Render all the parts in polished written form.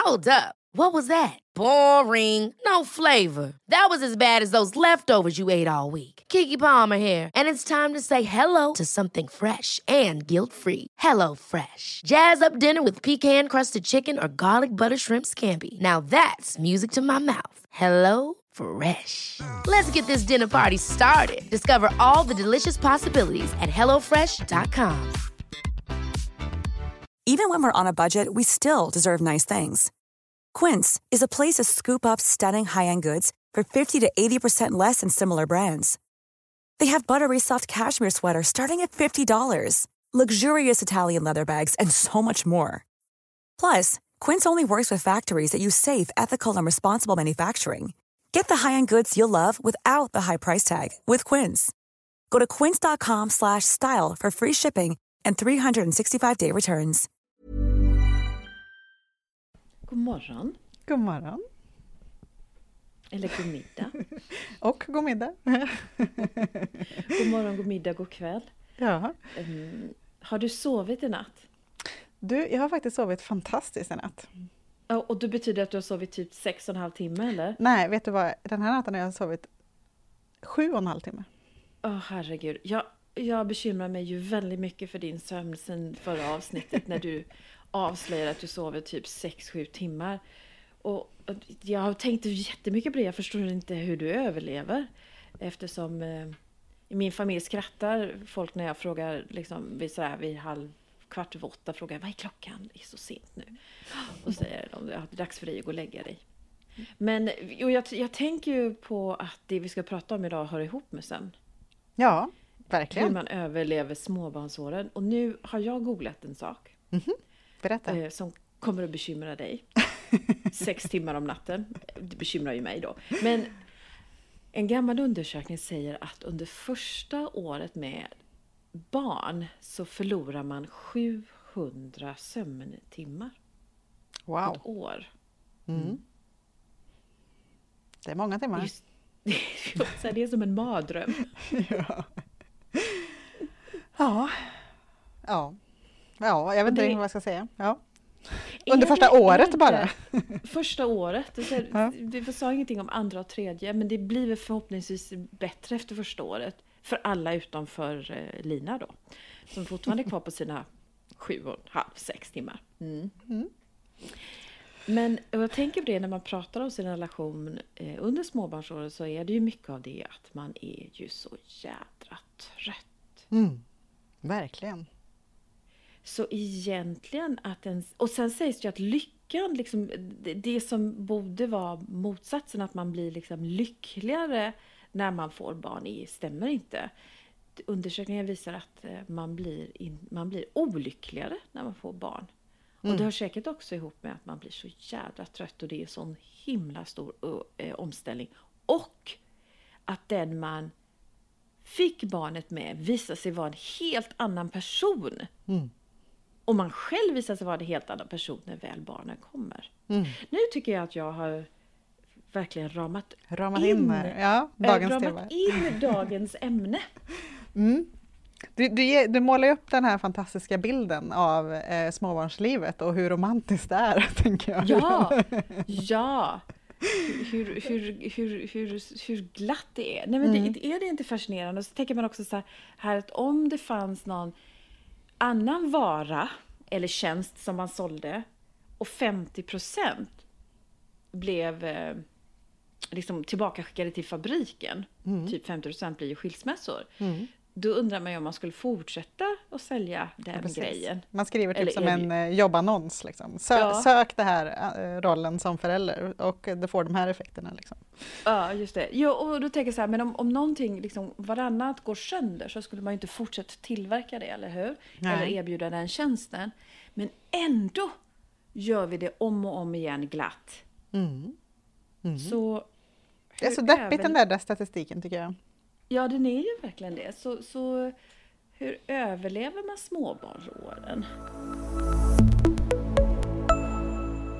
Hold up. What was that? Boring. No flavor. That was as bad as those leftovers you ate all week. Keke Palmer here, and it's time to say hello to something fresh and guilt-free. Hello Fresh. Jazz up dinner with pecan-crusted chicken or garlic butter shrimp scampi. Now that's music to my mouth. Hello Fresh. Let's get this dinner party started. Discover all the delicious possibilities at hellofresh.com. Even when we're on a budget, we still deserve nice things. Quince is a place to scoop up stunning high-end goods for 50 to 80% less than similar brands. They have buttery soft cashmere sweaters starting at $50, luxurious Italian leather bags, and so much more. Plus, Quince only works with factories that use safe, ethical, and responsible manufacturing. Get the high-end goods you'll love without the high price tag with Quince. Go to quince.com/style for free shipping and 365-day returns. God morgon. God morgon. Eller god middag. Och god middag. God morgon, god middag, god kväll. Ja. Har du sovit i natt? Du, jag har faktiskt sovit fantastiskt i natt. Och det betyder att du har sovit typ 6,5 timmar, eller? Nej, vet du vad? Den här natten har jag sovit 7,5 timmar. Herregud. Jag bekymrar mig ju väldigt mycket för din sömn sen förra avsnittet när du avslöjade att du sover typ 6-7 timmar. Och jag har tänkt jättemycket på det. Jag förstår inte hur du överlever. Eftersom i min familj skrattar folk när jag frågar liksom, vid 7:15 frågar jag, vad är klockan? Det är så sent nu. Och säger de, det är dags för dig att gå och lägga dig. Men jag tänker ju på att det vi ska prata om idag hör ihop med sömn. Ja, verkligen. Hur man överlever småbarnsåren. Och nu har jag googlat en sak. Berätta. Som kommer att bekymra dig. 6 timmar om natten. Det bekymrar ju mig då. Men en gammal undersökning säger att under första året med barn så förlorar man 700 sömntimmar. Wow. Ett år. Det är många timmar. Det är som en mardröm. Ja, jag vet inte vad jag ska säga. Ja. Under första året bara. Första året. Vi sa ingenting om andra och tredje, men det blir väl förhoppningsvis bättre efter första året. För alla utom för Lina då. Som fortfarande är kvar på sina 7,5-6 timmar. Men jag tänker på det när man pratar om sin relation under småbarnsåret, så är det ju mycket av det att man är ju så jädra trött. Verkligen. Så egentligen att och sen sägs det ju att lyckan, liksom, det som borde vara motsatsen, att man blir liksom lyckligare när man får barn, stämmer inte. Undersökningar visar att man blir olyckligare när man får barn. Och det hör säkert också ihop med att man blir så jädra trött och det är sån himla stor omställning. Och att den man fick barnet med visar sig vara en helt annan person. Och man själv visar sig vara en helt annan person när väl barnen kommer. Nu tycker jag att jag har verkligen ramat in dagens ämne. Du målar upp den här fantastiska bilden av småbarnslivet och hur romantiskt det är, tänker jag. Ja. Hur glatt det är. Nej, men är det inte fascinerande? Och så tänker man också så här att om det fanns någon annan vara eller tjänst som man sålde och 50% blev liksom tillbakaskickade till fabriken, typ 50% blir ju skilsmässor. Då undrar man ju om man skulle fortsätta att sälja den grejen. Man skriver typ som en jobbannons. Liksom. Sök det här rollen som förälder och det får de här effekterna. Liksom. Ja, just det. Jo, och då tänker jag så här, men om någonting liksom, varannat går sönder så skulle man ju inte fortsätta tillverka det, eller hur? Nej. Eller erbjuda den tjänsten. Men ändå gör vi det om och om igen glatt. Så det är så deppigt den där statistiken, tycker jag. Ja, den är ju verkligen det. Så hur överlever man småbarnsåren?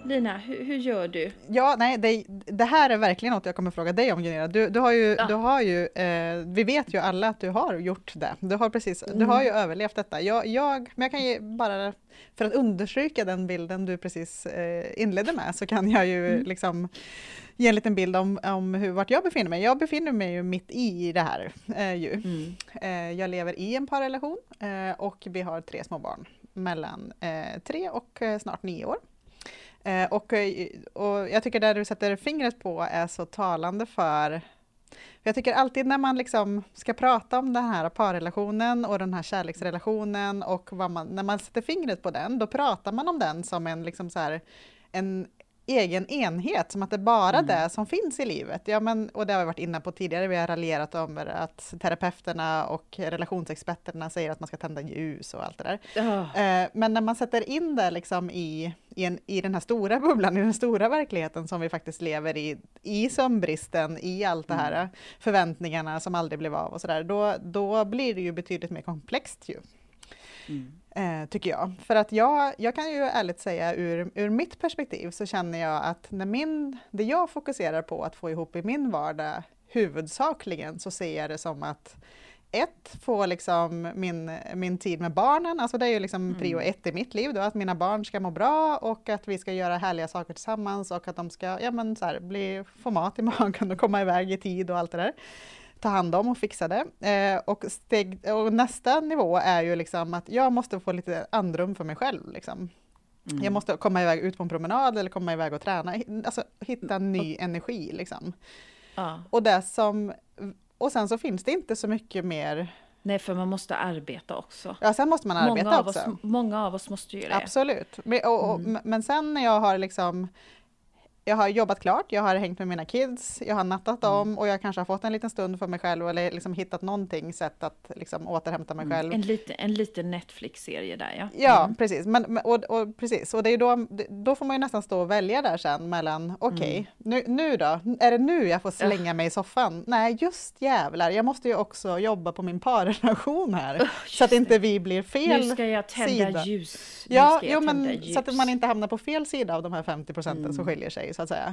Lina, hur gör du? Ja, nej, det här är verkligen något jag kommer fråga dig om, Gunilla. Du har ju vi vet ju alla att du har gjort det. Du har ju överlevt detta. Men jag kan ju bara, för att understryka den bilden du precis inledde med, så kan jag ju liksom ge en liten bild om vart jag befinner mig. Jag befinner mig ju mitt i det här. Jag lever i en parrelation och vi har 3 små barn mellan 3 och snart 9 år. Och jag tycker det du sätter fingret på är så talande för jag tycker alltid när man liksom ska prata om den här parrelationen och den här kärleksrelationen och när man sätter fingret på den, då pratar man om den som en liksom så här, en egen enhet, som att det är bara det som finns i livet. Ja, men, och det har vi varit inne på tidigare, vi har raljerat om att terapeuterna och relationsexperterna säger att man ska tända ljus och allt det där. Men när man sätter in det liksom i den här stora bubblan, i den stora verkligheten som vi faktiskt lever i sömnbristen, i allt det här, förväntningarna som aldrig blev av och sådär, då blir det ju betydligt mer komplext ju. Tycker jag. För att jag kan ju ärligt säga ur mitt perspektiv så känner jag att det jag fokuserar på att få ihop i min vardag huvudsakligen, så ser jag det som att få liksom min tid med barnen, alltså det är ju liksom prio 1 i mitt liv då, att mina barn ska må bra och att vi ska göra härliga saker tillsammans och att de ska få mat i magen och komma iväg i tid och allt det där. Ta hand om och fixa det. Och nästa nivå är ju liksom att jag måste få lite andrum för mig själv. Liksom. Jag måste komma iväg ut på en promenad eller komma iväg och träna. Alltså hitta ny energi liksom. Och sen så finns det inte så mycket mer. Nej, för man måste arbeta också. Ja, sen måste man arbeta också. Många av oss måste ju det. Absolut. Men sen när jag har liksom... Jag har jobbat klart, jag har hängt med mina kids, jag har nattat dem och jag kanske har fått en liten stund för mig själv eller liksom hittat någonting sätt att liksom återhämta mig själv. En liten Netflix-serie där, ja. Ja, precis. Precis. Och det är då får man ju nästan stå och välja där sen mellan, nu då? Är det nu jag får slänga mig i soffan? Nej, just jävlar. Jag måste ju också jobba på min parrelation här. Så att inte vi blir fel Nu ska jag tända ljus. Så att man inte hamnar på fel sida av de här 50% som skiljer sig. Så att säga.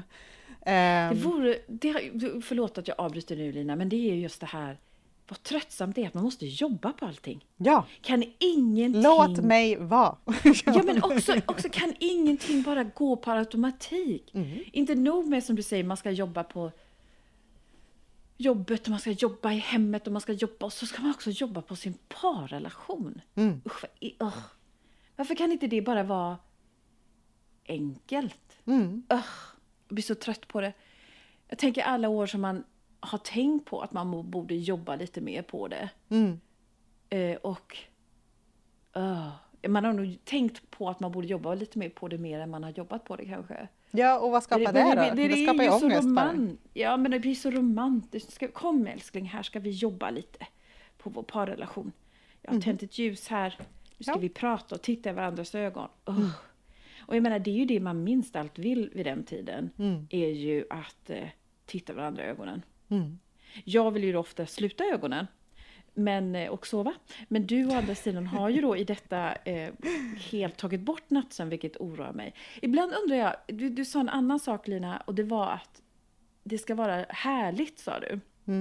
Förlåt att jag avbryter nu, Lina, men det är just det här, vad tröttsamt det är att man måste jobba på allting. Ja. Kan ingenting... Låt mig vara. Ja, men också kan ingenting bara gå på automatik. Inte nog med, som du säger, man ska jobba på jobbet och man ska jobba i hemmet och man ska jobba, och så ska man också jobba på sin parrelation. Varför kan inte det bara vara enkelt? Jag blir så trött på det. Jag tänker alla år som man har tänkt på att man borde jobba lite mer på det. Man har nog tänkt på att man borde jobba lite mer på det mer än man har jobbat på det kanske. Ja, och vad skapar det då? Det skapar ju ångest bara. Ja, men det blir så romantiskt. Kom älskling, här ska vi jobba lite på vår parrelation. Jag har tänt ett ljus här. Nu ska vi prata och titta i varandras ögon. Och jag menar, det är ju det man minst allt vill vid den tiden. Är ju att titta varandra i ögonen. Jag vill ju ofta sluta ögonen och sova. Men du å andra sidan har ju då i detta helt tagit bort nattsömn, vilket oroar mig. Ibland undrar jag, du sa en annan sak, Lina, och det var att det ska vara härligt, sa du.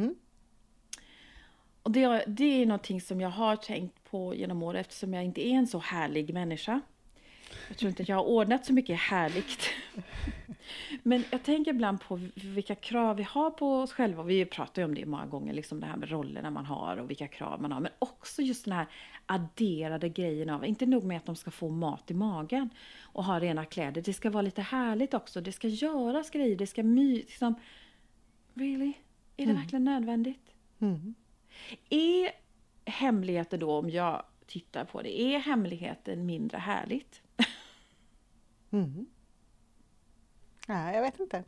Och det är någonting som jag har tänkt på genom år, eftersom jag inte är en så härlig människa. Jag tror inte att jag har ordnat så mycket härligt. Men jag tänker ibland på vilka krav vi har på oss själva. Vi pratar ju om det många gånger, liksom det här med rollerna man har och vilka krav man har. Men också just den här adderade grejen av, inte nog med att de ska få mat i magen och ha rena kläder. Det ska vara lite härligt också. Det ska göras grejer, det ska liksom... Really? Är det verkligen nödvändigt? Är hemligheter då, om jag tittar på det, är hemligheten mindre härligt? Nej, jag vet inte.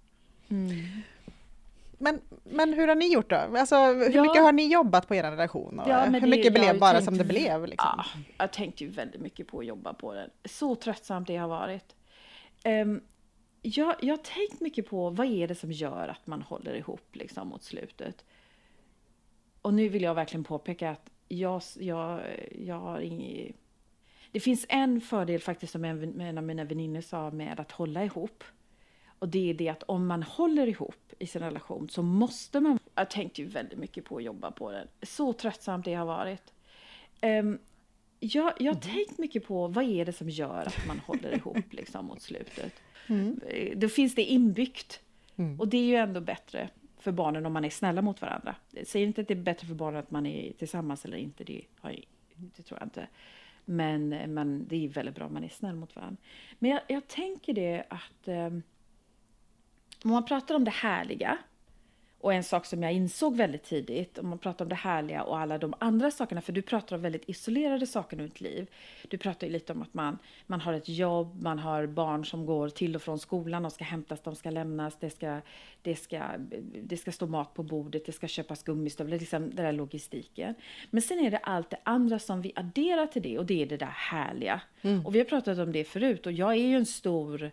Men hur har ni gjort då? Alltså, hur mycket har ni jobbat på er relation? Och hur mycket blev bara som det blev? Liksom? Ja, jag tänkte ju väldigt mycket på att jobba på den. Så tröttsamt det har varit. Jag har tänkt mycket på vad är det som gör att man håller ihop liksom, mot slutet. Och nu vill jag verkligen påpeka att jag har inget... Det finns en fördel faktiskt som en av mina väninnor sa med att hålla ihop. Och det är det att om man håller ihop i sin relation så måste man... Jag tänkte ju väldigt mycket på att jobba på den. Så tröttsamt det har varit. Jag har tänkt mycket på vad är det som gör att man håller ihop liksom mot slutet. Då finns det inbyggt. Och det är ju ändå bättre för barnen om man är snälla mot varandra. Jag säger inte att det är bättre för barnen att man är tillsammans eller inte. Det tror jag inte. Men det är väldigt bra om man är snäll mot varandra. Men jag tänker det att om man pratar om det härliga, och en sak som jag insåg väldigt tidigt, om man pratar om det härliga och alla de andra sakerna, för du pratar om väldigt isolerade saker i ditt liv. Du pratar ju lite om att man har ett jobb, man har barn som går till och från skolan, de ska hämtas, de ska lämnas, det ska stå mat på bordet, det ska köpas gummistövlar, liksom den där logistiken. Men sen är det allt det andra som vi adderar till det, och det är det där härliga. Och vi har pratat om det förut, och jag är ju en stor...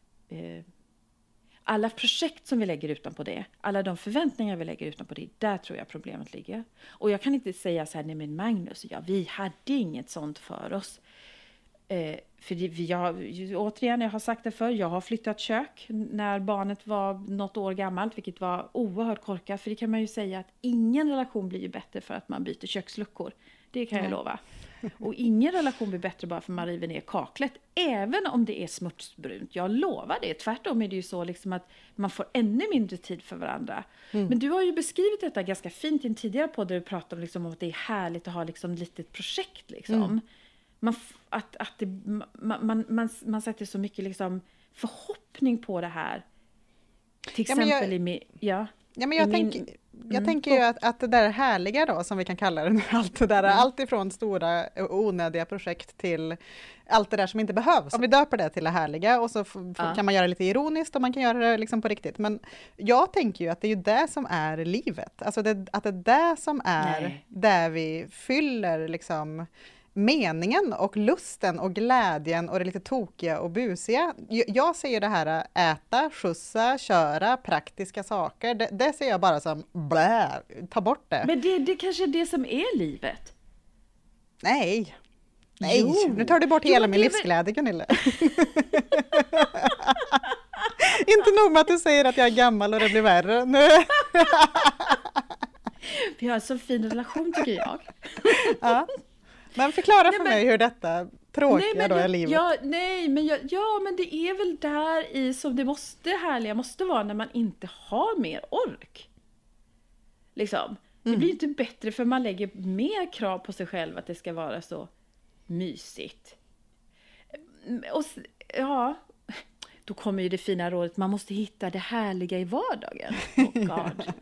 alla projekt som vi lägger utanpå det, alla de förväntningar vi lägger utanpå det, där tror jag problemet ligger. Och jag kan inte säga så här, nej men Magnus, vi hade inget sånt för oss. För återigen, jag har sagt det förr, jag har flyttat kök när barnet var något år gammalt, vilket var oerhört korkat. För det kan man ju säga att ingen relation blir ju bättre för att man byter köksluckor. Det kan jag lova. Och ingen relation blir bättre bara för att man river ner kaklet. Även om det är smutsbrunt. Jag lovar det. Tvärtom är det ju så liksom att man får ännu mindre tid för varandra. Men du har ju beskrivit detta ganska fint i en tidigare podd där du pratade om, liksom, om att det är härligt att ha liksom, ett litet projekt. Liksom. Man sätter så mycket liksom, förhoppning på det här. Till exempel jag tänker ju att det där härliga då, som vi kan kalla det, allt det där, allt ifrån stora onödiga projekt till allt det där som inte behövs. Om vi döper det till det härliga, och så kan man göra det lite ironiskt och man kan göra det liksom på riktigt. Men jag tänker ju att det är ju det som är livet. Alltså att det är det som är där vi fyller liksom meningen och lusten och glädjen och det lite tokiga och busiga. Jag ser det här äta, skjutsa, köra, praktiska saker. Det ser jag bara som blä, ta bort det. Men det kanske är det som är livet. Nej, nu tar du bort hela min livsglädje, Gunilla. Inte nog med att du säger att jag är gammal och det blir värre. Nu. Vi har en så fin relation tycker jag. Ja. Men förklara för mig hur detta tråkiga då är livet. Men det är väl där i som det härliga måste vara när man inte har mer ork. Liksom. Det blir inte bättre för man lägger mer krav på sig själv att det ska vara så mysigt. Och då kommer ju det fina rådet, man måste hitta det härliga i vardagen. Oh God.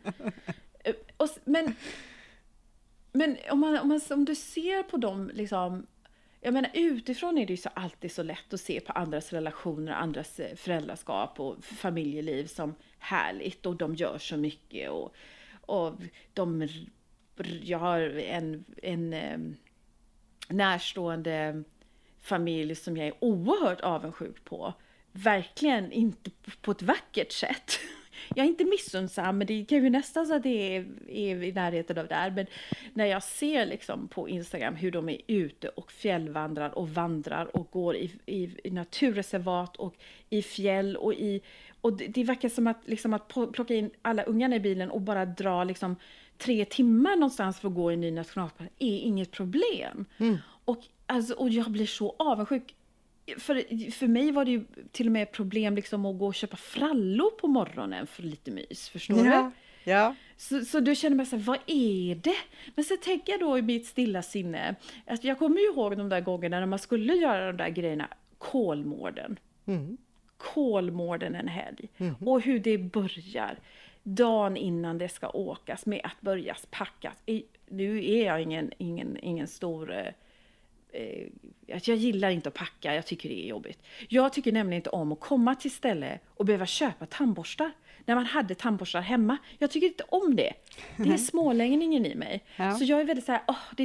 Men om du ser på dem liksom, jag menar utifrån är det ju så alltid så lätt att se på andras relationer, andras föräldraskap och familjeliv som härligt, och de gör så mycket och jag har en närstående familj som jag är oerhört avundsjuk på, verkligen inte på ett vackert sätt. Jag är inte missunnsam, men det kan ju nästan så att det är i närheten av det här. Men när jag ser liksom på Instagram hur de är ute och fjällvandrar och vandrar och går i naturreservat och i fjäll och det verkar som att, liksom, att plocka in alla ungarna i bilen och bara dra liksom 3 timmar någonstans för att gå i en ny nationalpark är inget problem. Och jag blir så avundsjuk. För mig var det ju till och med problem liksom att gå och köpa frallor på morgonen för lite mys, förstår du? Ja. Så då känner man så här, vad är det? Men så tänker jag då i mitt stilla sinne, att jag kommer ju ihåg de där gångerna när man skulle göra de där grejerna, Kolmården. Kolmården en helg. Och hur det börjar dagen innan det ska åkas med att börja packas. Nu är jag ingen stor... jag gillar inte att packa, jag tycker det är jobbigt. Jag tycker nämligen inte om att komma till ställe och behöva köpa tandborstar när man hade tandborstar hemma. Jag tycker inte om det. Det är smålängningen i mig. Ja. Så jag är väldigt så här, det är så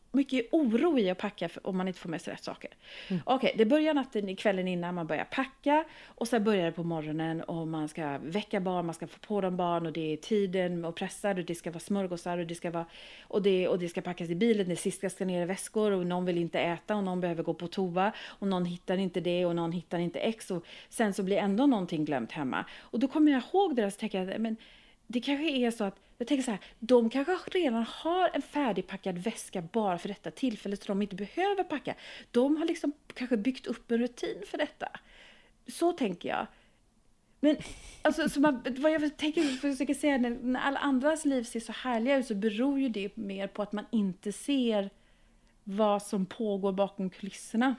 mycket oro i att packa om man inte får med sig rätt saker. Okej, det börjar natten, kvällen innan man börjar packa. Och sen börjar det på morgonen och man ska väcka barn, man ska få på dem barn. Och det är tiden och pressad och det ska vara smörgåsar och det ska vara... Och det ska packas i bilen, det sista ska ner i väskor och någon vill inte äta och någon behöver gå på toa. Och någon hittar inte det och någon hittar inte X. Och sen så blir ändå någonting glömt hemma. Och då kommer jag ihåg det där och tänker jag, men det kanske är så att, jag tänker så här, de kanske redan har en färdigpackad väska bara för detta tillfälle så de inte behöver packa. De har liksom kanske byggt upp en rutin för detta. Så tänker jag. Men alltså, vad jag försöker säga, när alla andras liv ser så härliga ut så beror ju det mer på att man inte ser vad som pågår bakom kulisserna.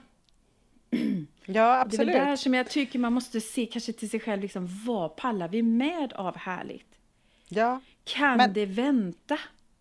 Ja, absolut. Det är där som jag tycker man måste se kanske till sig själv, liksom, vad pallar vi med av härligt? Ja, kan det vänta?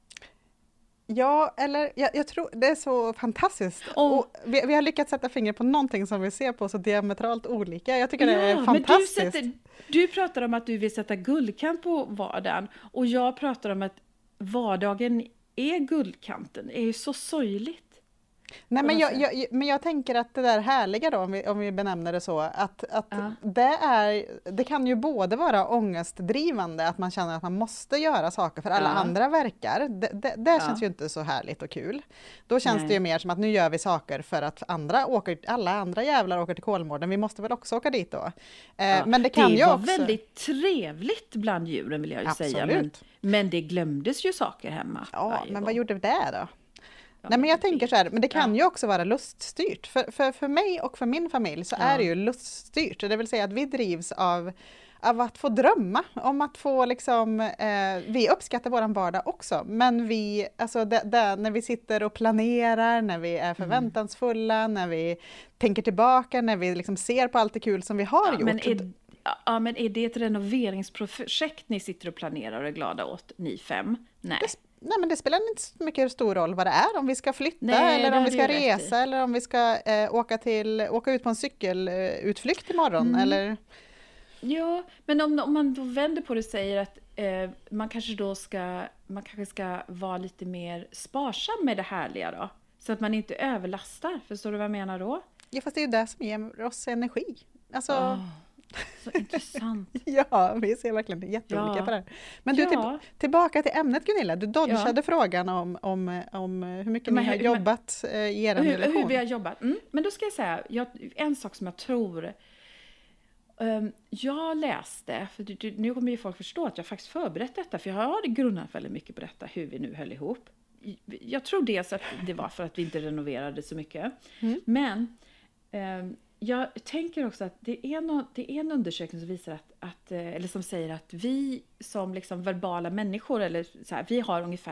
Ja, eller jag tror det är så fantastiskt. Och vi har lyckats sätta fingret på någonting som vi ser på så diametralt olika. Jag tycker det är fantastiskt. Men du pratar om att du vill sätta guldkant på vardagen. Och jag pratar om att vardagen är guldkanten. Det är ju så sorgligt. Nej, men jag tänker att det där härliga då, om vi benämner det så, att det kan ju både vara ångestdrivande, att man känner att man måste göra saker för alla andra verkar. Det känns ju inte så härligt och kul. Då känns det ju mer som att nu gör vi saker för att alla andra jävlar åker till Kolmården, vi måste väl också åka dit då. Men det kan ju också... väldigt trevligt bland djuren, vill jag ju säga. Men det glömdes ju saker hemma. Ja, men vad gjorde det då? Nej, men jag tänker så här, men det kan ju också vara luststyrt. För mig och för min familj så är det ju luststyrt. Det vill säga att vi drivs av att få drömma, om att få liksom, vi uppskattar våran vardag också. Men vi, alltså när vi sitter och planerar, när vi är förväntansfulla, när vi tänker tillbaka, när vi liksom ser på allt det kul som vi har gjort. Men är det ett renoveringsprojekt ni sitter och planerar och är glada åt, ni 5? Nej. Nej, men det spelar inte så mycket stor roll vad det är. Om vi ska flytta eller om vi ska resa eller om vi ska åka ut på en cykelutflykt imorgon. Eller... Ja, men om man då vänder på det och säger att man kanske ska vara lite mer sparsam med det härliga då. Så att man inte överlastar. Förstår du vad jag menar då? Ja, fast det är ju det som ger oss energi. Alltså... Så intressant. Ja, vi ser verkligen jätteolika på det här. Men du, tillbaka till ämnet, Gunilla. Du dodgade frågan om hur mycket ni har jobbat i er relation. Hur vi har jobbat. Men då ska jag säga, en sak som jag tror... jag läste, för nu kommer ju folk förstå att jag faktiskt förberett detta. För jag har grunnat väldigt mycket på detta, hur vi nu höll ihop. Jag tror dels att det var för att vi inte renoverade så mycket. Men... jag tänker också att det är en undersökning som visar att eller som säger att vi som liksom verbala människor, eller så här, vi har ungefär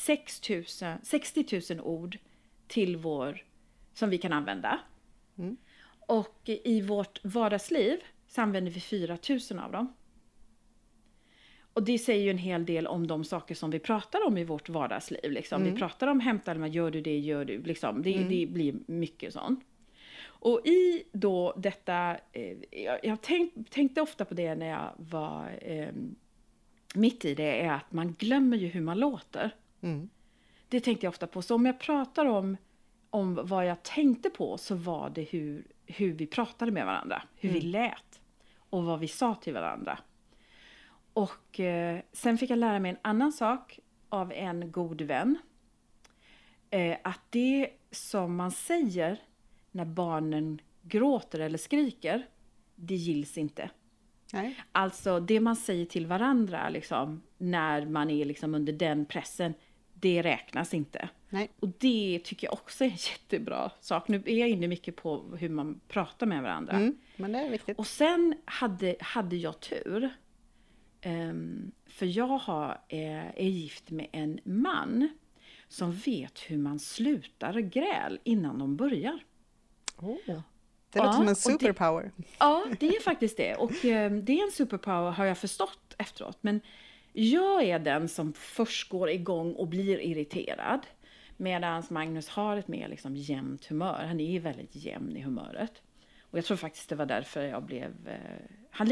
60 000 ord till som vi kan använda. Och i vårt vardagsliv så använder vi 4 000 av dem. Och det säger ju en hel del om de saker som vi pratar om i vårt vardagsliv. Liksom. Vi pratar om hämta, gör du det, gör du. Liksom. Det blir mycket sånt. Och i då detta, jag tänkte ofta på det när jag var mitt i det, är att man glömmer ju hur man låter. Det tänkte jag ofta på. Så om jag pratar om vad jag tänkte på, så var det hur vi pratade med varandra. Hur vi lät och vad vi sa till varandra. Och sen fick jag lära mig en annan sak av en god vän. Att det som man säger när barnen gråter eller skriker, det gills inte. Nej. Alltså det man säger till varandra liksom, när man är liksom under den pressen, det räknas inte. Nej. Och det tycker jag också är en jättebra sak. Nu är jag inne mycket på hur man pratar med varandra. Men det är viktigt. Och sen hade jag tur. För jag är gift med en man som vet hur man slutar gräl innan de börjar. Det låter som en superpower. Det är faktiskt det. Och det är en superpower, har jag förstått efteråt. Men jag är den som först går igång och blir irriterad. Medan Magnus har ett mer liksom jämnt humör. Han är väldigt jämn i humöret. Och jag tror faktiskt det var därför jag blev... han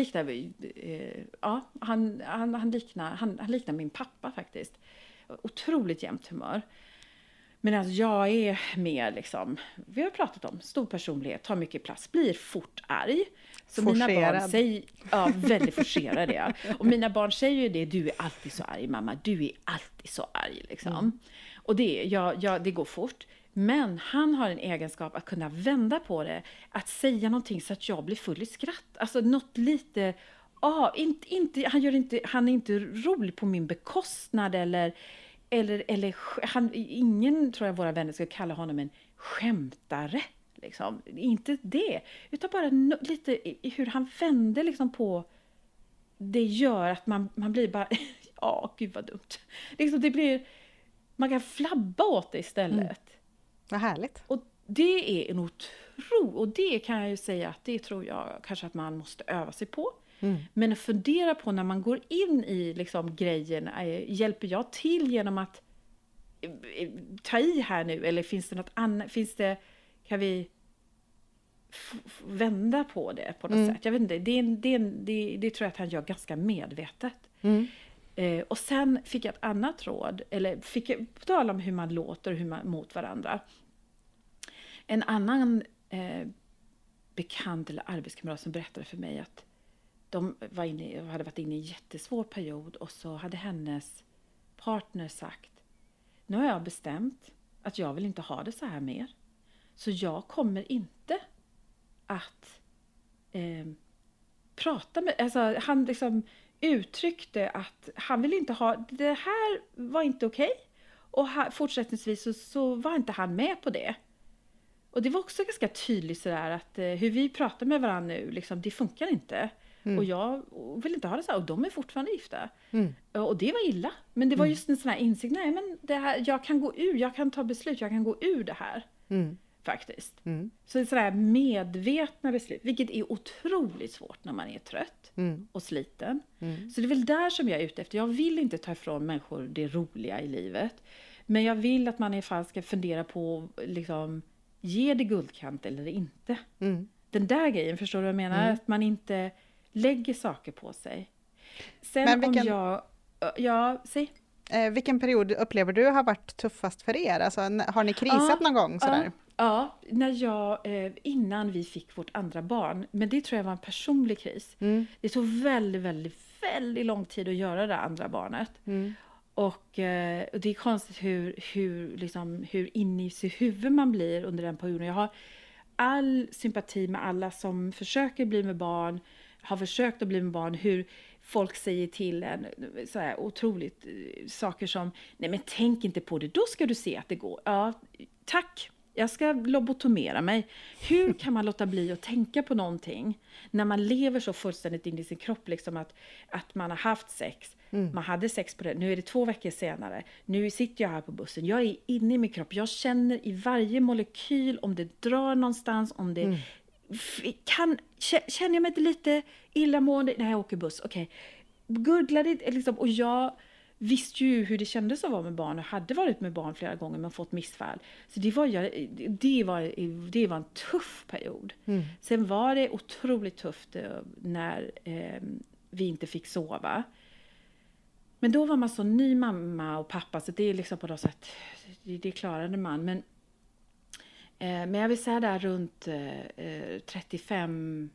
liknar min pappa faktiskt. Otroligt jämnt humör. Men alltså jag är mer liksom, vi har pratat om stor personlighet, tar mycket plats, blir fort arg. Så forcerad. Mina barn säger, ja, väldigt forcerad ja. Och mina barn säger ju det, du är alltid så arg mamma, du är alltid så arg liksom. Och det går fort. Men han har en egenskap att kunna vända på det, att säga någonting så att jag blir full i skratt. Alltså något lite, han är inte rolig på min bekostnad eller ingen tror jag våra vänner skulle kalla honom en skämtare. Liksom. Inte det, utan bara lite hur han vänder liksom på det gör att man blir bara, ja gud vad dumt. Liksom det blir, man kan flabba åt det istället. Vad härligt. Och det är en och det kan jag ju säga att det tror jag kanske att man måste öva sig på. Men att fundera på när man går in i liksom grejen, hjälper jag till genom att ta i här nu, eller finns det något annat, kan vi vända på det på något sätt? Jag vet inte, det tror jag att han gör ganska medvetet. Och sen fick jag ett annat råd, eller fick jag tala om hur man låter och hur man mot varandra. En annan bekant eller arbetskamrat som berättade för mig att de hade varit inne i en jättesvår period, och så hade hennes partner sagt, nu har jag bestämt att jag vill inte ha det så här mer. Så jag kommer inte att prata med, alltså han liksom uttryckte att han vill inte ha, det här var inte okej. Och fortsättningsvis så var inte han med på det. Och det var också ganska tydligt sådär att hur vi pratar med varandra nu, liksom, det funkar inte. Och jag vill inte ha det så här, och de är fortfarande gifta. Och det var illa. Men det var just en sån här insikt, nej men det här, jag kan gå ur, jag kan ta beslut, jag kan gå ur det här. Faktiskt. Så det är sådär medvetna beslut, vilket är otroligt svårt när man är trött och sliten. Så det är väl där som jag är ute efter. Jag vill inte ta ifrån människor det roliga i livet. Men jag vill att man i alla fall ska fundera på, liksom, ge det guldkant eller inte. Den där grejen, förstår du vad jag menar? Att man inte lägger saker på sig. Sen men vilken, om jag... säg. Vilken period upplever du har varit tuffast för er? Alltså, har ni krisat någon gång? Sådär? Ja, när jag, innan vi fick vårt andra barn. Men det tror jag var en personlig kris. Det tog väldigt, väldigt, väldigt lång tid att göra det andra barnet. Och det är konstigt hur inne i sig huvud man blir under den perioden. Jag har all sympati med alla som försöker bli med barn, har försökt att bli med barn, hur folk säger till en så här otroligt saker som, nej men tänk inte på det, då ska du se att det går. Ja, tack. Jag ska lobotomera mig. Hur kan man låta bli att tänka på någonting när man lever så fullständigt in i sin kropp, liksom att man har haft sex. Man hade sex på det. Nu är det 2 veckor senare. Nu sitter jag här på bussen. Jag är inne i min kropp. Jag känner i varje molekyl om det drar någonstans, om det känner jag mig inte lite illamående när jag åker buss. Okej. Gurglade liksom, och jag visste ju hur det kändes att vara med barn och hade varit med barn flera gånger men fått missfall. Så det var en tuff period. Sen var det otroligt tufft när vi inte fick sova. Men då var man så ny mamma och pappa, så det är liksom på något sätt, det klarade man. Men jag vill säga där runt 35,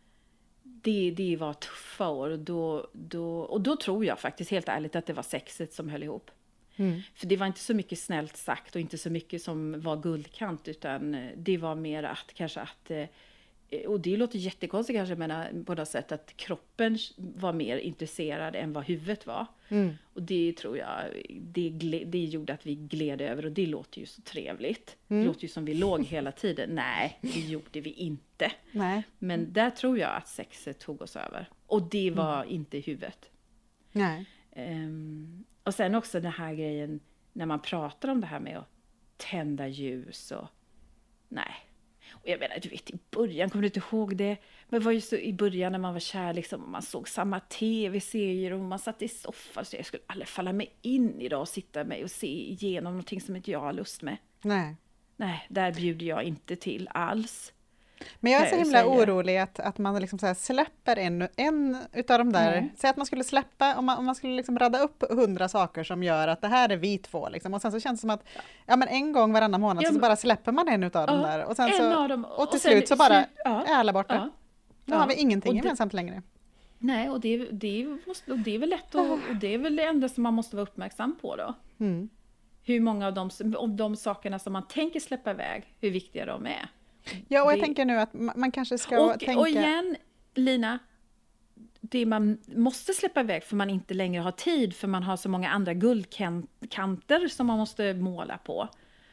det var tuffa år. Och då tror jag faktiskt helt ärligt att det var sexet som höll ihop. För det var inte så mycket snällt sagt och inte så mycket som var guldkant, utan det var mer att kanske att... Och det låter jättekonstigt kanske, men på något sätt att kroppen var mer intresserad än vad huvudet var. Och det tror jag, det gjorde att vi gled över, och det låter ju så trevligt. Det låter ju som vi låg hela tiden. Nej, det gjorde vi inte. Nej. Men där tror jag att sexet tog oss över. Och det var inte huvudet. Nej. Och sen också den här grejen, när man pratar om det här med att tända ljus och... Nej. Och jag menar, du vet, i början, kommer du inte ihåg det? Men det var ju så i början när man var kär, liksom, och man såg samma tv-serier och man satt i soffan. Så jag skulle aldrig falla mig in idag och sitta med och se igenom någonting som inte jag har lust med. Nej. Nej, där bjuder jag inte till alls. Men jag är så himla orolig att man liksom så här släpper en utav de där, säg att man skulle släppa, om man skulle liksom radda upp 100 saker som gör att det här är vi två liksom, och sen så känns det som att men en gång varannan månad så bara släpper man en utav dem där och sen så, och till slut så bara är alla borta. Nu har vi ingenting gemensamt längre. Nej, och det är väl lätt och det är väl det enda som man måste vara uppmärksam på då. Hur många av de sakerna som man tänker släppa iväg, hur viktiga de är. Ja, och jag tänker nu att man kanske ska tänka... Och igen, Lina, det man måste släppa iväg för man inte längre har tid, för man har så många andra guldkanter som man måste måla på.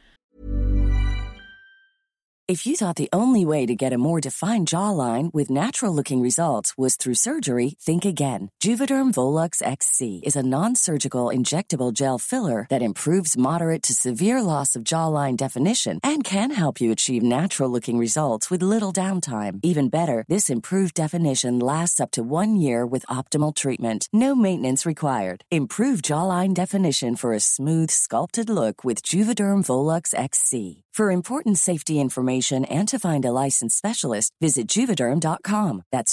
If you thought the only way to get a more defined jawline with natural-looking results was through surgery, think again. Juvederm Volux XC is a non-surgical injectable gel filler that improves moderate to severe loss of jawline definition and can help you achieve natural-looking results with little downtime. Even better, this improved definition lasts up to 1 year with optimal treatment. No maintenance required. Improve jawline definition for a smooth, sculpted look with Juvederm Volux XC. For important safety information and to find a licensed specialist, visit Juvederm.com. That's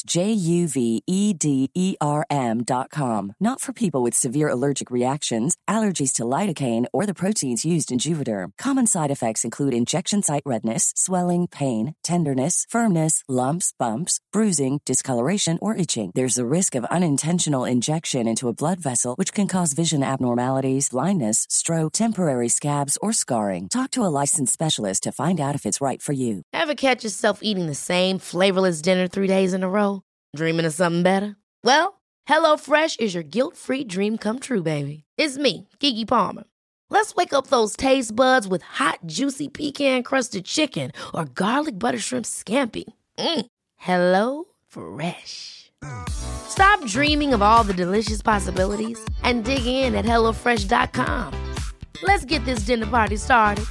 JUVEDERM.com. Not for people with severe allergic reactions, allergies to lidocaine, or the proteins used in Juvederm. Common side effects include injection site redness, swelling, pain, tenderness, firmness, lumps, bumps, bruising, discoloration, or itching. There's a risk of unintentional injection into a blood vessel, which can cause vision abnormalities, blindness, stroke, temporary scabs, or scarring. Talk to a licensed specialist to find out if it's right for you. Ever catch yourself eating the same flavorless dinner 3 days in a row? Dreaming of something better? Well, HelloFresh is your guilt-free dream come true, baby. It's me, Keke Palmer. Let's wake up those taste buds with hot, juicy pecan-crusted chicken or garlic butter shrimp scampi. Hello Fresh. Stop dreaming of all the delicious possibilities and dig in at HelloFresh.com. Let's get this dinner party started.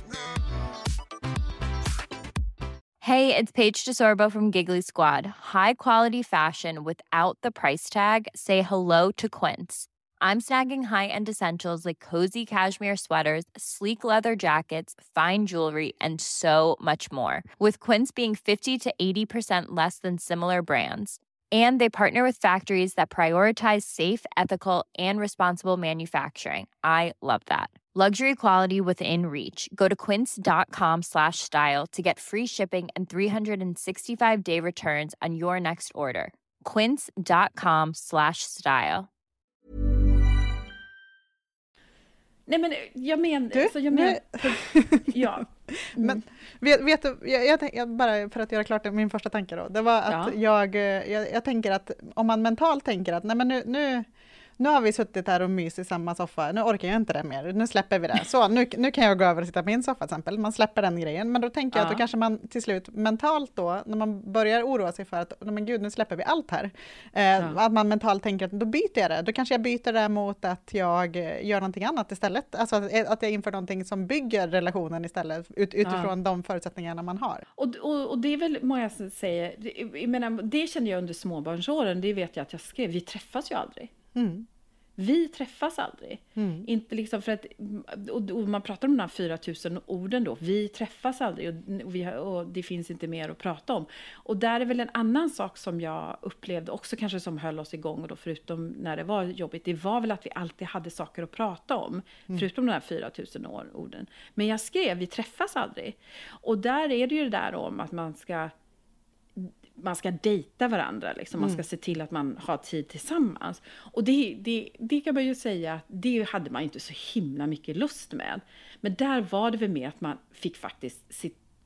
Hey, it's Paige DeSorbo from Giggly Squad. High quality fashion without the price tag. Say hello to Quince. I'm snagging high-end essentials like cozy cashmere sweaters, sleek leather jackets, fine jewelry, and so much more. With Quince being 50 to 80% less than similar brands. And they partner with factories that prioritize safe, ethical, and responsible manufacturing. I love that. Luxury quality within reach. Go to quince.com/style to get free shipping and 365-day returns on your next order. Quince.com/style. Nej, men jag menar... ja. Men vet du, jag bara för att göra klart min första tanke då, det var att jag tänker att om man mentalt tänker att nej men nu har vi suttit här och mys i samma soffa, nu orkar jag inte det mer, nu släpper vi det. Så nu kan jag gå över och sitta på min soffa till exempel, man släpper den grejen. Men då tänker jag att då kanske man till slut mentalt då, när man börjar oroa sig för att men gud, nu släpper vi allt här. Att man mentalt tänker att då byter jag det. Då kanske jag byter det mot att jag gör någonting annat istället. Alltså att jag inför någonting som bygger relationen istället utifrån de förutsättningarna man har. Och det är väl många som säger, jag menar, det kände jag under småbarnsåren, det vet jag att jag skrev, vi träffas ju aldrig. Vi träffas aldrig. Inte liksom för att, och man pratar om de här 4000 orden då. Vi träffas aldrig och det finns inte mer att prata om. Och där är väl en annan sak som jag upplevde också kanske som höll oss igång då, förutom när det var jobbigt. Det var väl att vi alltid hade saker att prata om. Förutom de här 4000 orden. Men jag skrev, vi träffas aldrig. Och där är det ju det där om att man ska dejta varandra. Liksom. Man ska se till att man har tid tillsammans. Och det kan man ju säga att det hade man inte så himla mycket lust med. Men där var det väl med att man fick faktiskt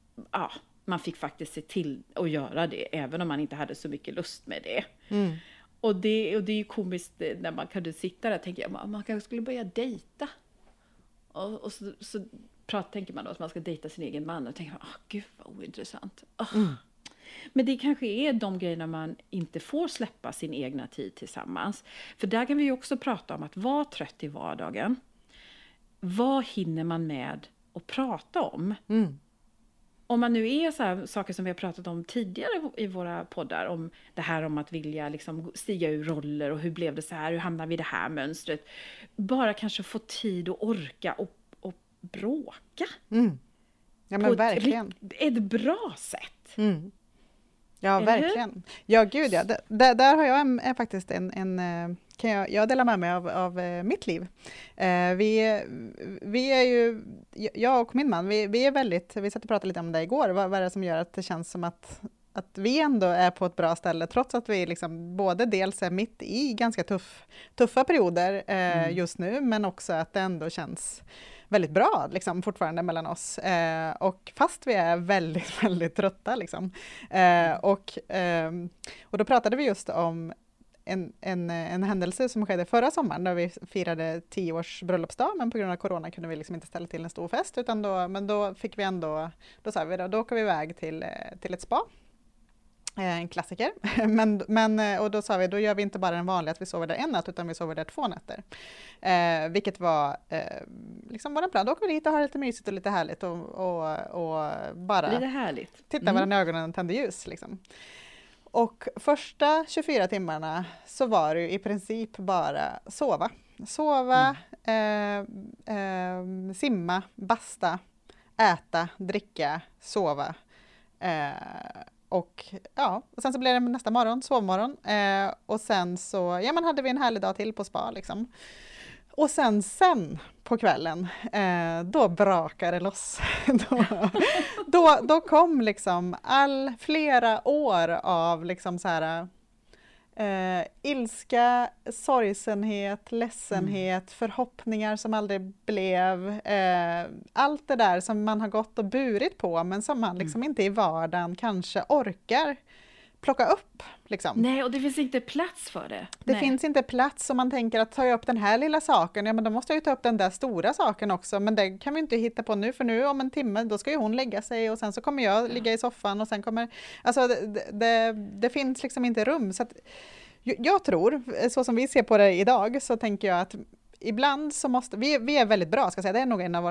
se till att göra det. Även om man inte hade så mycket lust med det. Och det är ju komiskt när man kunde sitta där och tänka man kanske skulle börja dejta. Och så tänker man då att man ska dejta sin egen man. Och tänker man, gud vad ointressant. Men det kanske är de grejerna man inte får släppa sin egna tid tillsammans. För där kan vi ju också prata om att vara trött i vardagen. Vad hinner man med att prata om? Om man nu är så här saker som vi har pratat om tidigare i våra poddar. Om det här om att vilja liksom stiga ur roller och hur blev det så här? Hur hamnar vi i det här mönstret? Bara kanske få tid och orka och bråka. Ja men verkligen. Ett bra sätt. Ja, verkligen. Ja, gud ja. Där har jag faktiskt kan jag dela med mig av mitt liv. Vi är ju, jag och min man, vi är väldigt, vi satt och pratade lite om det igår, vad är det som gör att det känns som att vi ändå är på ett bra ställe, trots att vi liksom både dels är mitt i ganska tuffa perioder just nu, men också att det ändå känns väldigt bra liksom, fortfarande mellan oss. Och fast vi är väldigt, väldigt trötta. Liksom. Och då pratade vi just om en händelse som skedde förra sommaren, där vi firade 10 års bröllopsdag, men på grund av corona kunde vi liksom inte ställa till en stor fest, utan då fick vi ändå, då sa vi då åker vi iväg till ett spa. En klassiker, och då sa vi, då gör vi inte bara den vanliga att vi sover där en natt, utan vi sover där 2 nätter. Vilket var liksom våran plan. Då åker vi dit och har lite mysigt och lite härligt och bara lite härligt. Titta varandra i ögonen och tända ljus. Liksom. Och första 24 timmarna så var det ju i princip bara sova. Simma, basta, äta, dricka, sova. Och sen så blev det nästa morgon, sovmorgon. Och sen så, hade vi en härlig dag till på spa liksom. Och sen på kvällen, då brakade det loss. då kom liksom flera år av liksom så här ilska, sorgsenhet, ledsenhet, förhoppningar som aldrig blev. Allt det där som man har gått och burit på, men som man liksom inte i vardagen kanske orkar plocka upp. Liksom. Nej, och det finns inte plats för det. Det finns inte plats, om man tänker att tar jag upp den här lilla saken, men då måste jag ju ta upp den där stora saken också, men det kan vi inte hitta på nu, för nu om en timme, då ska ju hon lägga sig och sen så kommer jag ligga i soffan och sen kommer, alltså det finns liksom inte rum, så att jag tror, så som vi ser på det idag, så tänker jag att ibland så måste, vi är väldigt bra, ska jag säga, det är nog en av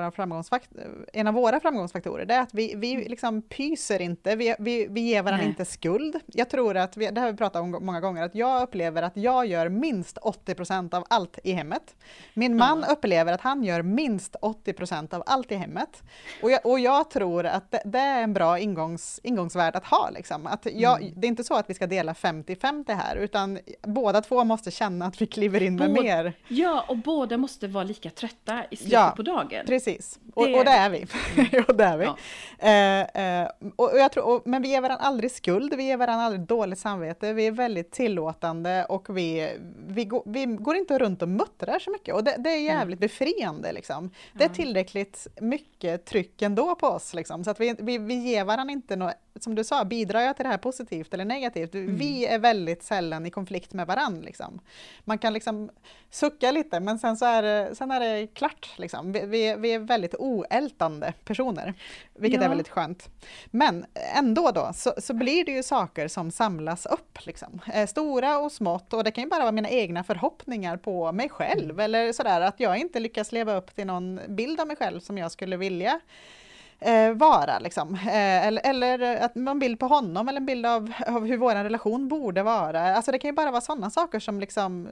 våra framgångsfaktorer, det är att vi liksom pyser inte, vi ger varandra inte skuld. Jag tror att, det har vi pratat om många gånger, att jag upplever att jag gör minst 80% av allt i hemmet. Min man upplever att han gör minst 80% av allt i hemmet. Och jag tror att det är en bra ingångsvärd att ha. Liksom. Att det är inte så att vi ska dela 50-50 här, utan båda två måste känna att vi kliver in med mer. Ja, och båda måste vara lika trötta i slutet på dagen. Precis. Och det är vi. Och det är vi. Ja. Och jag tror, men vi ger varandra aldrig skuld, vi ger varandra aldrig dåligt samvete, vi är väldigt tillåtande och vi går inte runt och muttrar så mycket. Och det är jävligt befriande. Liksom. Det är tillräckligt mycket tryck ändå på oss. Liksom. Så att vi ger varandra inte något, som du sa, bidrar jag till det här positivt eller negativt? Vi är väldigt sällan i konflikt med varandra. Liksom. Man kan liksom sucka lite, men sen är det klart. Liksom. Vi är väldigt oältande personer, vilket är väldigt skönt. Men ändå då, så blir det ju saker som samlas upp. Liksom. Stora och smått, och det kan ju bara vara mina egna förhoppningar på mig själv, eller sådär, att jag inte lyckas leva upp till någon bild av mig själv som jag skulle vilja vara liksom. Eller att man bild på honom, eller en bild av hur vår relation borde vara. Alltså det kan ju bara vara sådana saker som liksom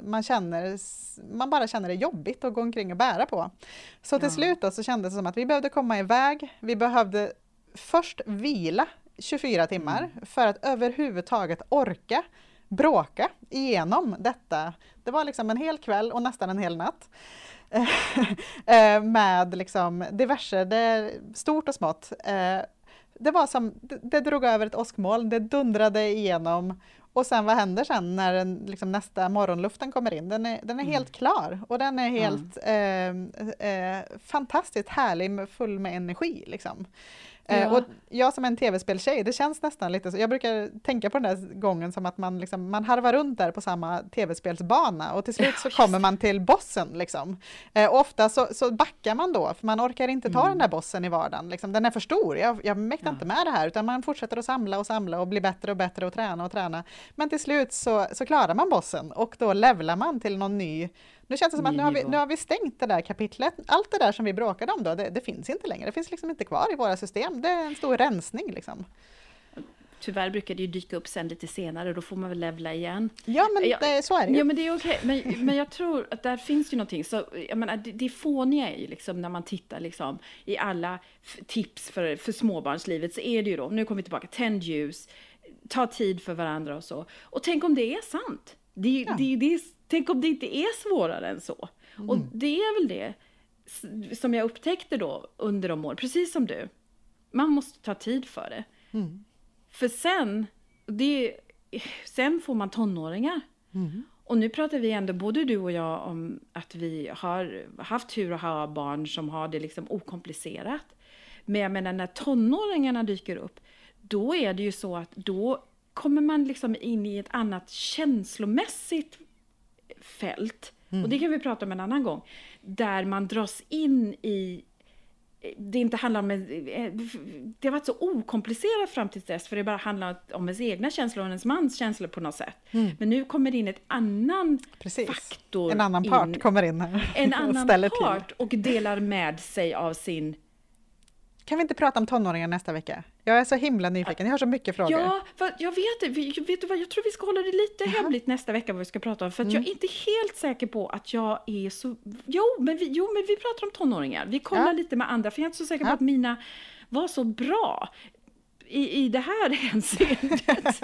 man bara känner det jobbigt att gå omkring och bära på. Så till slut då, så kändes det som att vi behövde komma iväg. Vi behövde först vila 24 timmar för att överhuvudtaget orka bråka igenom detta. Det var liksom en hel kväll och nästan en hel natt. Med liksom diverse, stort och smått. Det var som, det drog över ett åskmoln, det dundrade igenom, och sen vad händer sen när liksom nästa morgonluften kommer in? Den är helt klar, och den är helt fantastiskt härlig, full med energi liksom. Och jag som en tv-speltjej, det känns nästan lite så. Jag brukar tänka på den där gången som att man harvar runt där på samma tv-spelsbana, och till slut så kommer man till bossen liksom. Och ofta så backar man då, för man orkar inte ta den där bossen i vardagen liksom. Den är för stor, jag mäktar inte med det här, utan man fortsätter att samla och bli bättre och bättre och träna. Men till slut så klarar man bossen, och då levlar man till någon ny. Nu känns det som att nu har vi stängt det där kapitlet. Allt det där som vi bråkade om då, det finns inte längre. Det finns liksom inte kvar i våra system. Det är en stor rensning liksom. Tyvärr brukar det ju dyka upp sen lite senare, då får man väl levla igen. Ja, men så är det ju. Ja, men det är okej. Men jag tror att där finns ju någonting. Så, jag menar, det fåniga är ju liksom, när man tittar liksom, i alla tips för småbarnslivet, så är det ju då, nu kommer vi tillbaka, tänd ljus, ta tid för varandra och så. Och tänk om det är sant. Tänk om det inte är svårare än så. Och det är väl det som jag upptäckte då under de år. Precis som du. Man måste ta tid för det. För sen får man tonåringar. Och nu pratar vi ändå, både du och jag, om att vi har haft tur att ha barn som har det liksom okomplicerat. Men jag menar, när tonåringarna dyker upp, då är det ju så att då kommer man liksom in i ett annat känslomässigt fält. Och det kan vi prata om en annan gång. Där man dras in i, det inte handlar om, det har varit så okomplicerat fram till dess, för det bara handlar om ens egna känslor och ens mans känslor på något sätt. Men nu kommer det in ett annan faktor. En annan part kommer in här. En annan part och delar med sig av sin... Kan vi inte prata om tonåringar nästa vecka? Jag är så himla nyfiken. Jag har så mycket frågor. Ja, för jag vet det. Vet du vad? Jag tror vi ska hålla det lite hemligt nästa vecka vad vi ska prata om. För att jag är inte helt säker på att jag är så... Jo, men vi pratar om tonåringar. Vi kollar lite med andra. För jag är inte så säker på att mina var så bra i det här hänseendet.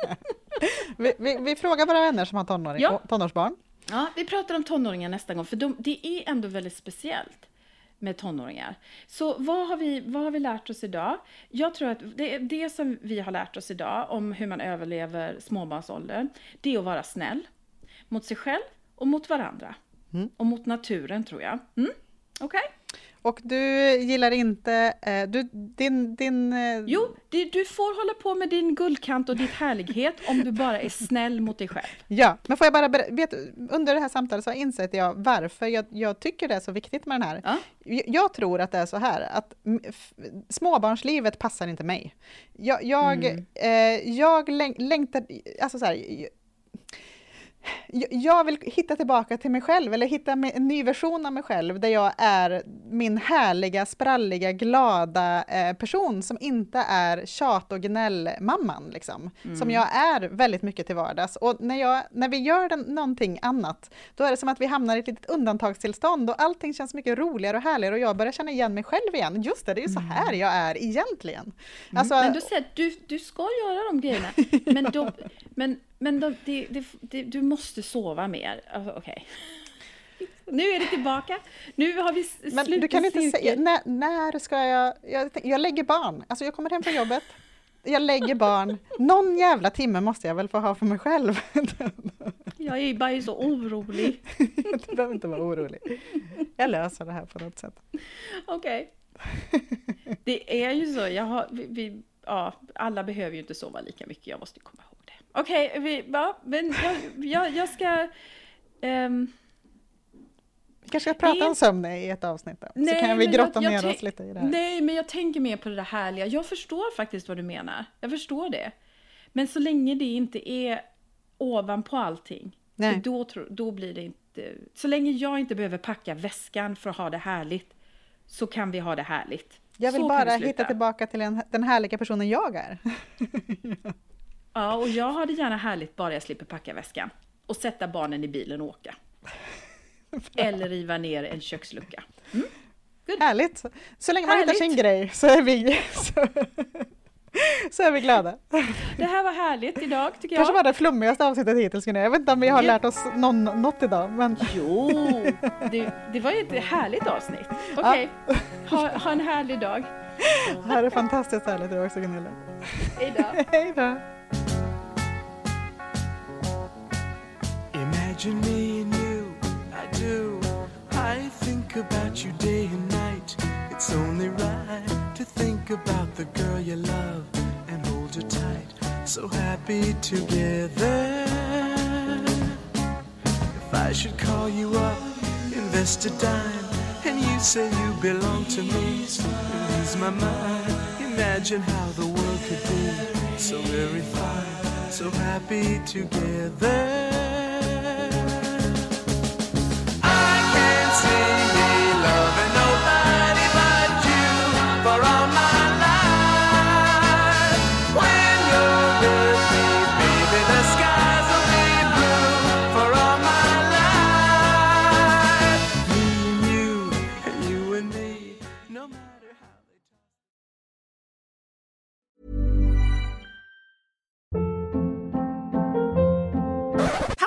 vi frågar våra vänner som har tonårsbarn. Ja, vi pratar om tonåringar nästa gång. För det är ändå väldigt speciellt med tonåringar. Så vad har vi lärt oss idag? Jag tror att det som vi har lärt oss idag om hur man överlever småbarnsåldern, det är att vara snäll mot sig själv och mot varandra. Och mot naturen, tror jag. Okej? Och du gillar inte... Jo, du får hålla på med din guldkant och ditt härlighet om du bara är snäll mot dig själv. Ja, men får jag bara under det här samtalet så har jag insett varför jag tycker det är så viktigt med den här. Ja. Jag tror att det är så här, att småbarnslivet passar inte mig. Jag längtar... Alltså så här... Jag vill hitta tillbaka till mig själv, eller hitta en ny version av mig själv där jag är min härliga, spralliga, glada person som inte är tjat- och gnällmamman liksom. Som jag är väldigt mycket till vardags. Och när vi gör någonting annat, då är det som att vi hamnar i ett litet undantagstillstånd och allting känns mycket roligare och härligare och jag börjar känna igen mig själv igen. Just det är ju så här jag är egentligen. Alltså, men du säger att du ska göra de grejerna, men du måste sova mer. Alltså, okej. Nu är det tillbaka. Nu har vi slutat. Men du kan inte säga, när ska jag lägger barn. Alltså jag kommer hem från jobbet. Jag lägger barn. Någon jävla timme måste jag väl få ha för mig själv. Jag är bara så orolig. Du behöver inte vara orolig. Jag löser det här på något sätt. Okej. Det är ju så. Alla behöver ju inte sova lika mycket. Jag måste komma ihåg. Okej, men jag ska... Vi kanske ska prata om sömn i ett avsnitt då. Så kan vi grotta ner oss lite i det här. Nej, men jag tänker mer på det där härliga. Jag förstår faktiskt vad du menar. Jag förstår det. Men så länge det inte är ovanpå allting. Då blir det inte... Så länge jag inte behöver packa väskan för att ha det härligt, så kan vi ha det härligt. Jag vill bara hitta tillbaka till den härliga personen jag är. Ja, och jag har det gärna härligt bara jag slipper packa väskan. Och sätta barnen i bilen och åka. Eller riva ner en kökslucka. Härligt. Så länge man hittar sin grej så är vi glada. Det här var härligt idag tycker jag. Kanske var det flummigaste avsnittet hittills. Jag vet inte om vi har lärt oss något idag. Men... Jo, det var ju ett härligt avsnitt. Okej, ha en härlig dag. Det här är fantastiskt härligt idag också, Gunilla. Hej då. Hej då. Imagine me and you, I do. I think about you day and night. It's only right to think about the girl you love and hold her tight. So happy together. If I should call you up, invest a dime, and you say you belong to me, lose my mind. Imagine how the world could be so very fine, so happy together.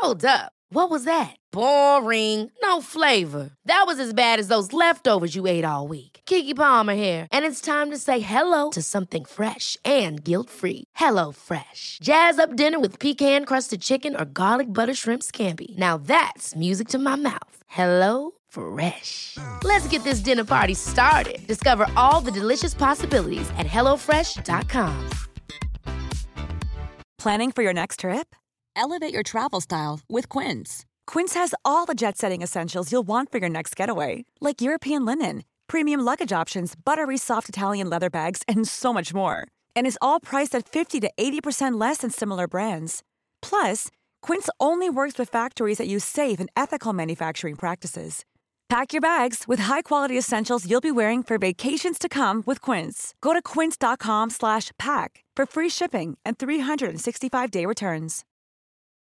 Hold up. What was that? Boring. No flavor. That was as bad as those leftovers you ate all week. Keke Palmer here, and it's time to say hello to something fresh and guilt-free. Hello Fresh. Jazz up dinner with pecan-crusted chicken or garlic butter shrimp scampi. Now that's music to my mouth. Hello Fresh. Let's get this dinner party started. Discover all the delicious possibilities at hellofresh.com. Planning for your next trip? Elevate your travel style with Quince. Quince has all the jet-setting essentials you'll want for your next getaway, like European linen, premium luggage options, buttery soft Italian leather bags, and so much more. And is all priced at 50 to 80% less than similar brands. Plus, Quince only works with factories that use safe and ethical manufacturing practices. Pack your bags with high-quality essentials you'll be wearing for vacations to come with Quince. Go to quince.com/pack for free shipping and 365-day returns.